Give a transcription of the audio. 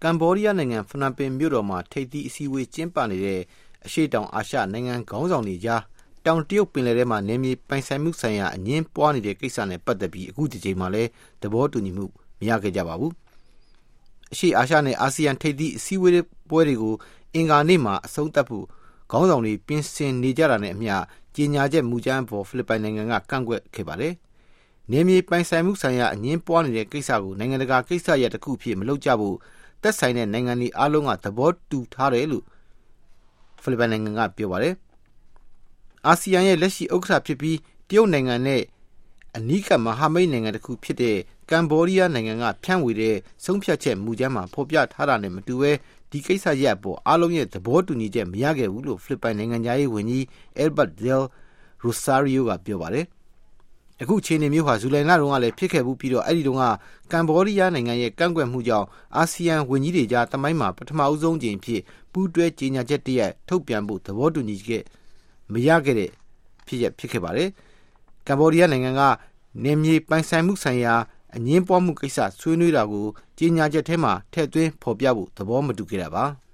ကမ်ဘောဒီးယားနိုင်ငံဖနွမ်ပင်မြို့တော်မှာထိပ်သီးအစည်းအဝေးကျင်းပနေတဲ့အရှေ့တောင်အာရှနိုင်ငံခေါင်းဆောင်တွေကြားတောင်တရုတ်ပင်လယ်ထဲမှာနယ်မြေပိုင်ဆိုင်မှုဆိုင်ရာအငြင်းပွားနေတဲ့ကိစ္စနဲ့ပတ်သက်ပြီးအခုဒီချိန်မှာလည်းသဘောတူညီမှုမရခဲ့ကြပါဘူး။အရှေ့အာရှနဲ့အာဆီယံထိပ်သီးအစည်းအဝေးပွဲတွေကိုအင်္ဂါနေ့မှာအဆုံးသတ်ဖို့ခေါင်းဆောင်တွေပြင်ဆင်နေကြတာနဲ့အမျှကြေညာချက်မူကြမ်းအပေါ်ဖိလစ်ပိုင်နိုင်ငံကကန့်ကွက်ခဲ့ပါတယ်။နယ်မြေပိုင်ဆိုင်မှုဆိုင်ရာအငြင်းပွားနေတဲ့ကိစ္စကိုနိုင်ငံတကာကိစ္စရပ်တစ်ခုဖြစ်မလုပ်ကြဖို့သက်ဆိုင်တဲ့နိုင်ငံတွေအားလုံးကသဘောတူထားတယ်လို့ဖိလစ်ပိုင်နိုင်ငံကပြောပါတယ်။အာဆီယံရဲ့လက်ရှိဥက္ကဋ္ဌဖြစ်ပြီးတရုတ်နိုင်ငံနဲ့အနီးကပ်မဟာမိတ်နိုင်ငံတစ်ခုဖြစ်တဲ့ကမ်ဘောဒီးယားနိုင်ငံကဖြန့်ဝေတဲ့ဆုံးဖြတ်ချက်မူကြမ်းမှာဖော်ပြထားတာနဲ့မတူဘဲဒီကိစ္စရပ်အပေါ်အားလုံးရဲ့သဘောတူညီချက်မရခဲ့ဘူးလို့ဖိလစ်ပိုင်နိုင်ငံသားရေးဝန်ကြီး Albert Del Rosario ကပြောပါတယ်။အခုအခြေအနေမျိုးဟာဇူလိုင်လတုန်းကလည်းဖြစ်ခဲ့ဘူးပြီးတော့အဲ့ဒီတုန်းကကမ်ဘောဒီးယားနိုင်ငံရဲ့ကန့်ကွက်မှုကြောင့်အာဆီယံဝန်ကြီးတွေကြားတမိုင်းမှာပထမအဆုံးအကြိမ်ဖြစ်ပူးတွဲကြေညာချက်တရက်ထုတ်ပြန်ဖို့သဘောတူညီချက်မရခဲ့တဲ့ဖြစ်ခဲ့ပါတယ်။ကမ်ဘောဒီးယားနိုင်ငံကနယ်မြေပိုင်ဆိုင်မှုဆိုင်ရာအငြင်းပွားမှုကိစ္စဆွေးနွေးတာကိုကြေညာချက်ထဲမှာထည့်သွင်းဖော်ပြဖို့သဘောမတူခဲ့တာပါ။